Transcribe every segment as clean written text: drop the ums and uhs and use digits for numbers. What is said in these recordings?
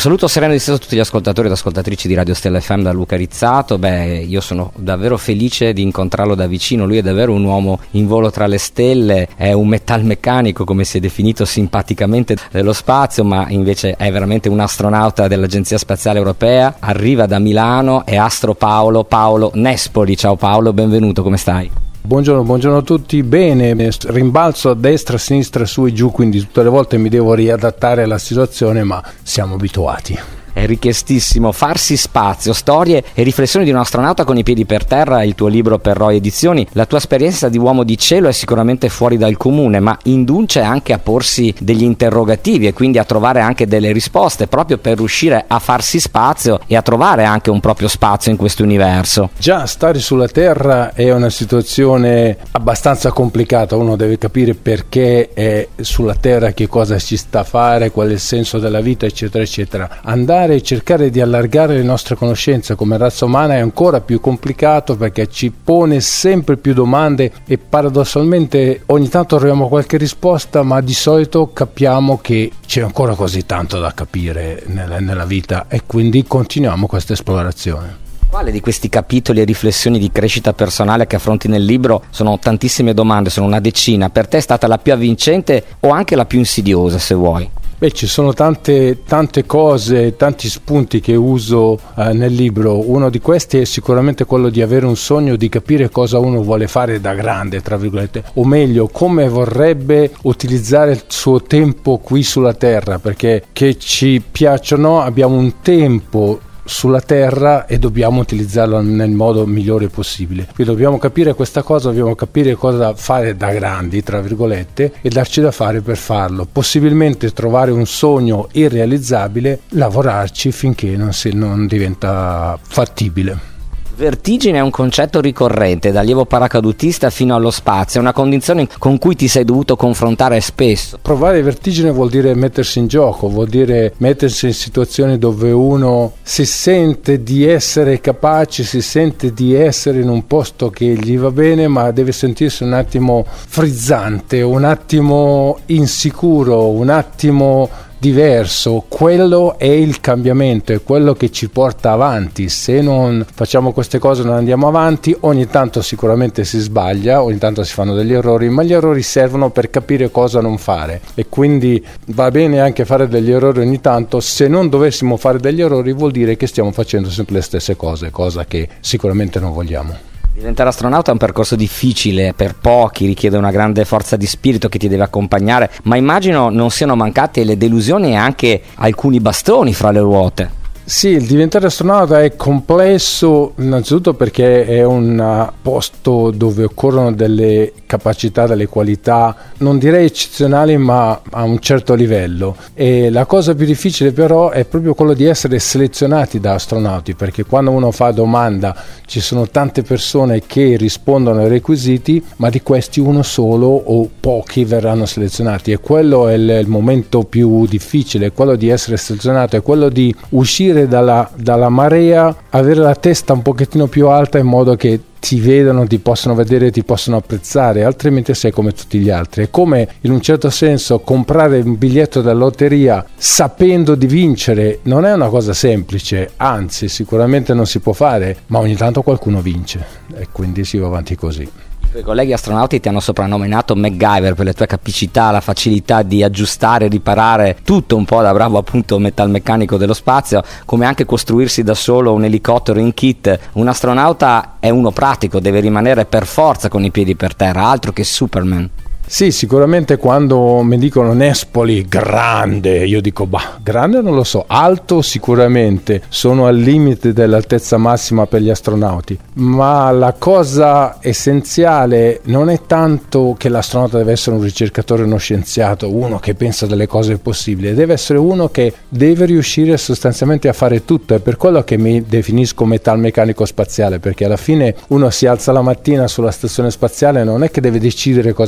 saluto sereno e disteso a tutti gli ascoltatori ed ascoltatrici di Radio Stella FM da Luca Rizzato. Io sono davvero felice di incontrarlo da vicino, lui è davvero un uomo in volo tra le stelle, è un metalmeccanico come si è definito simpaticamente dello spazio, ma invece è veramente un astronauta dell'Agenzia Spaziale Europea, arriva da Milano, è Astro Paolo Nespoli. Ciao Paolo, benvenuto, come stai? Buongiorno a tutti, bene, rimbalzo a destra, a sinistra, su e giù, quindi tutte le volte mi devo riadattare alla situazione, ma siamo abituati. È richiestissimo. Farsi spazio, storie e riflessioni di un astronauta con i piedi per terra, il tuo libro per Roy Edizioni. La tua esperienza di uomo di cielo è sicuramente fuori dal comune, ma induce anche a porsi degli interrogativi e quindi a trovare anche delle risposte proprio per riuscire a farsi spazio e a trovare anche un proprio spazio in questo universo. Già stare sulla Terra è una situazione abbastanza complicata, uno deve capire perché è sulla Terra, che cosa ci sta a fare, qual è il senso della vita, eccetera eccetera. Andare e cercare di allargare le nostre conoscenze come razza umana è ancora più complicato, perché ci pone sempre più domande e paradossalmente ogni tanto troviamo qualche risposta, ma di solito capiamo che c'è ancora così tanto da capire nella vita, e quindi continuiamo questa esplorazione. Quale di questi capitoli e riflessioni di crescita personale che affronti nel libro, sono tantissime domande, sono una decina, per te è stata la più avvincente o anche la più insidiosa, se vuoi? Ci sono tante cose, tanti spunti che uso nel libro. Uno di questi è sicuramente quello di avere un sogno, di capire cosa uno vuole fare da grande, tra virgolette, o meglio, come vorrebbe utilizzare il suo tempo qui sulla Terra, perché che ci piaccia o no, abbiamo un tempo sulla Terra e dobbiamo utilizzarlo nel modo migliore possibile. Quindi dobbiamo capire questa cosa, dobbiamo capire cosa fare da grandi, tra virgolette, e darci da fare per farlo. Possibilmente trovare un sogno irrealizzabile, lavorarci finché non diventa fattibile. Vertigine è un concetto ricorrente, da allievo paracadutista fino allo spazio, è una condizione con cui ti sei dovuto confrontare spesso. Provare vertigine vuol dire mettersi in gioco, vuol dire mettersi in situazioni dove uno si sente di essere capace, si sente di essere in un posto che gli va bene, ma deve sentirsi un attimo frizzante, un attimo insicuro, un attimo diverso. Quello è il cambiamento, è quello che ci porta avanti. Se non facciamo queste cose non andiamo avanti. Ogni tanto sicuramente si sbaglia, ogni tanto si fanno degli errori, ma gli errori servono per capire cosa non fare, e quindi va bene anche fare degli errori ogni tanto. Se non dovessimo fare degli errori vuol dire che stiamo facendo sempre le stesse cose, cosa che sicuramente non vogliamo. Diventare astronauta è un percorso difficile per pochi, richiede una grande forza di spirito che ti deve accompagnare, ma immagino non siano mancate le delusioni e anche alcuni bastoni fra le ruote. Sì, il diventare astronauta è complesso innanzitutto perché è un posto dove occorrono delle capacità, delle qualità, non direi eccezionali, ma a un certo livello. E la cosa più difficile però è proprio quello di essere selezionati da astronauti, perché quando uno fa domanda ci sono tante persone che rispondono ai requisiti, ma di questi uno solo o pochi verranno selezionati, e quello è il momento più difficile, quello di essere selezionato, è quello di uscire dalla marea, avere la testa un pochettino più alta in modo che ti vedano, ti possono vedere, ti possono apprezzare, altrimenti sei come tutti gli altri. È come in un certo senso comprare un biglietto della lotteria sapendo di vincere, non è una cosa semplice, anzi sicuramente non si può fare, ma ogni tanto qualcuno vince e quindi si va avanti così. I tuoi colleghi astronauti ti hanno soprannominato MacGyver per le tue capacità, la facilità di aggiustare e riparare tutto un po' da bravo appunto metalmeccanico dello spazio, come anche costruirsi da solo un elicottero in kit. Un astronauta è uno pratico, deve rimanere per forza con i piedi per terra, altro che Superman. Sì, sicuramente quando mi dicono Nespoli grande, io dico grande non lo so, alto sicuramente, sono al limite dell'altezza massima per gli astronauti, ma la cosa essenziale non è tanto che l'astronauta deve essere un ricercatore, uno scienziato, uno che pensa delle cose possibili, deve essere uno che deve riuscire sostanzialmente a fare tutto. È per quello che mi definisco metalmeccanico spaziale, perché alla fine uno si alza la mattina sulla stazione spaziale, non è che deve decidere cosa fare,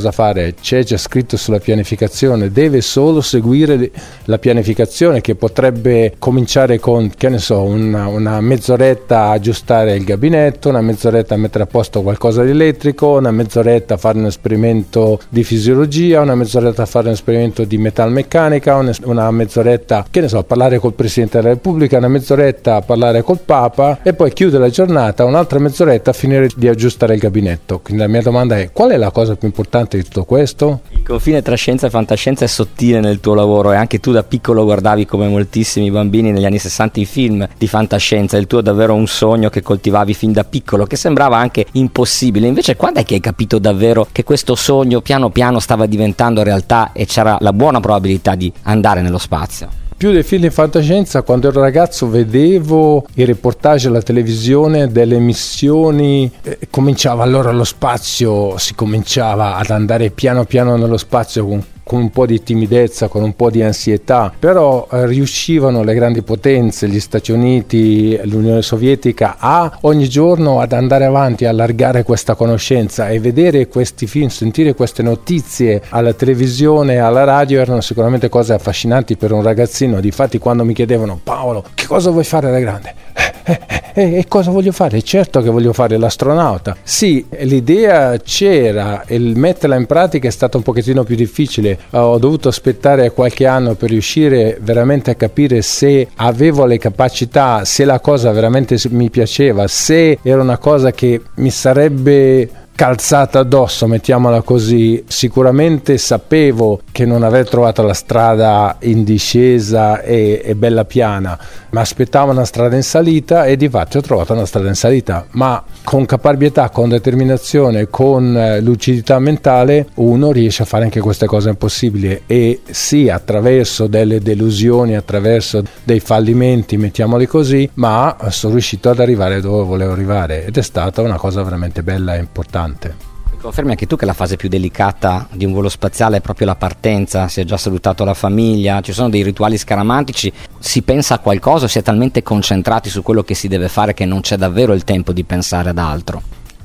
cioè c'è già scritto sulla pianificazione, deve solo seguire la pianificazione, che potrebbe cominciare con, che ne so, una mezz'oretta a aggiustare il gabinetto, una mezz'oretta a mettere a posto qualcosa di elettrico, una mezz'oretta a fare un esperimento di fisiologia, una mezz'oretta a fare un esperimento di metalmeccanica, una mezz'oretta, che ne so, a parlare col Presidente della Repubblica, una mezz'oretta a parlare col Papa, e poi chiude la giornata un'altra mezz'oretta a finire di aggiustare il gabinetto. Quindi la mia domanda è: qual è la cosa più importante di tutto questo? Il confine tra scienza e fantascienza è sottile nel tuo lavoro, e anche tu da piccolo guardavi, come moltissimi bambini negli anni 60, i film di fantascienza. Il tuo è davvero un sogno che coltivavi fin da piccolo, che sembrava anche impossibile. Invece quando è che hai capito davvero che questo sogno piano piano stava diventando realtà e c'era la buona probabilità di andare nello spazio? Più dei film di fantascienza, quando ero ragazzo vedevo i reportage alla televisione delle missioni, cominciava allora lo spazio, si cominciava ad andare piano piano nello spazio con un po' di timidezza, con un po' di ansietà, però riuscivano le grandi potenze, gli Stati Uniti, l'Unione Sovietica, a ogni giorno ad andare avanti, a allargare questa conoscenza, e vedere questi film, sentire queste notizie alla televisione, alla radio, erano sicuramente cose affascinanti per un ragazzino. Difatti quando mi chiedevano: Paolo, che cosa vuoi fare da grande? E cosa voglio fare? Certo che voglio fare l'astronauta. Sì, l'idea c'era, il metterla in pratica è stato un pochettino più difficile. Ho dovuto aspettare qualche anno per riuscire veramente a capire se avevo le capacità, se la cosa veramente mi piaceva, se era una cosa che mi sarebbe calzata addosso, mettiamola così. Sicuramente sapevo che non avrei trovato la strada in discesa e bella piana, ma aspettavo una strada in salita, e di fatto ho trovato una strada in salita, ma con caparbietà, con determinazione, con lucidità mentale uno riesce a fare anche queste cose impossibili. E sì, attraverso delle delusioni, attraverso dei fallimenti, mettiamoli così, ma sono riuscito ad arrivare dove volevo arrivare, ed è stata una cosa veramente bella e importante. Confermi anche tu che la fase più delicata di un volo spaziale è proprio la partenza? Si è già salutato la famiglia, ci sono dei rituali scaramantici, si pensa a qualcosa, si è talmente concentrati su quello che si deve fare che non c'è davvero il tempo di pensare ad altro?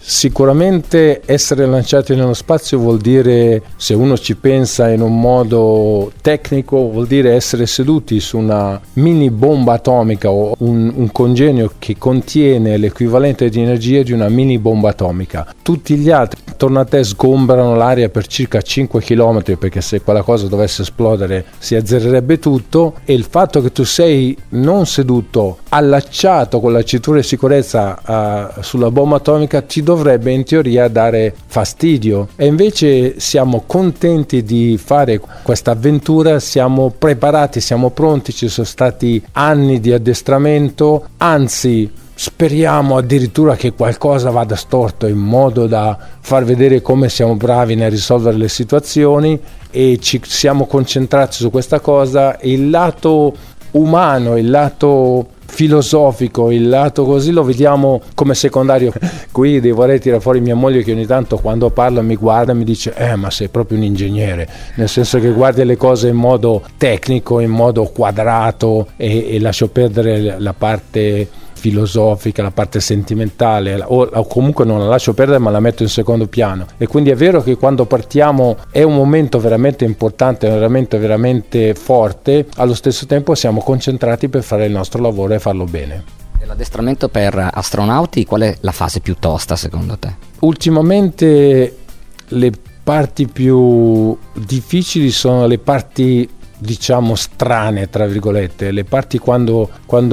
Sicuramente essere lanciati nello spazio vuol dire, se uno ci pensa in un modo tecnico, vuol dire essere seduti su una mini bomba atomica o un congegno che contiene l'equivalente di energia di una mini bomba atomica. Tutti gli altri attorno a te sgombrano l'aria per circa 5 km, perché se quella cosa dovesse esplodere si azzererebbe tutto, e il fatto che tu sei non seduto, allacciato con la cintura di sicurezza sulla bomba atomica ti dovrebbe in teoria dare fastidio, e invece siamo contenti di fare questa avventura, siamo preparati, siamo pronti, ci sono stati anni di addestramento, anzi speriamo addirittura che qualcosa vada storto in modo da far vedere come siamo bravi nel risolvere le situazioni, e ci siamo concentrati su questa cosa. Il lato umano, il lato filosofico, il lato così lo vediamo come secondario. Qui vorrei tirare fuori mia moglie, che ogni tanto quando parlo mi guarda e mi dice ma sei proprio un ingegnere, nel senso che guardi le cose in modo tecnico, in modo quadrato, e lascio perdere la parte filosofica, la parte sentimentale, o comunque non la lascio perdere ma la metto in secondo piano. E quindi è vero che quando partiamo è un momento veramente importante, veramente forte, allo stesso tempo siamo concentrati per fare il nostro lavoro e farlo bene. L'addestramento per astronauti, qual è la fase più tosta secondo te? Ultimamente le parti più difficili sono le parti, diciamo, strane, tra virgolette, le parti quando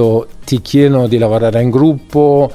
ti chiedono di lavorare in gruppo,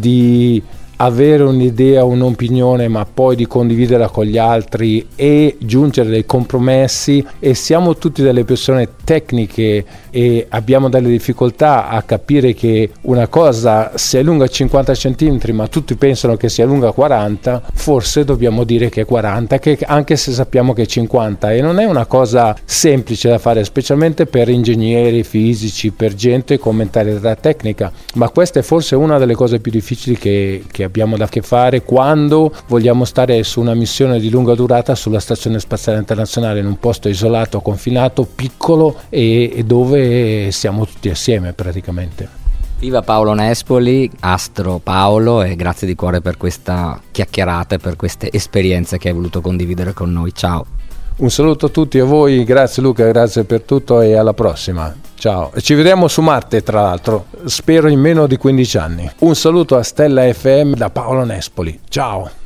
di avere un'idea, un'opinione, ma poi di condividerla con gli altri e giungere dei compromessi. E siamo tutti delle persone tecniche e abbiamo delle difficoltà a capire che una cosa sia lunga 50 cm ma tutti pensano che sia lunga 40, forse dobbiamo dire che è 40, che anche se sappiamo che è 50, e non è una cosa semplice da fare, specialmente per ingegneri, fisici, per gente con mentalità tecnica. Ma questa è forse una delle cose più difficili che abbiamo da che fare quando vogliamo stare su una missione di lunga durata sulla Stazione Spaziale Internazionale, in un posto isolato, confinato, piccolo, e dove siamo tutti assieme praticamente. Viva Paolo Nespoli, Astro Paolo, e grazie di cuore per questa chiacchierata e per queste esperienze che hai voluto condividere con noi. Ciao. Un saluto a tutti, a voi, grazie Luca, grazie per tutto e alla prossima. Ciao, e ci vediamo su Marte tra l'altro, spero in meno di 15 anni. Un saluto a Stella FM da Paolo Nespoli, ciao.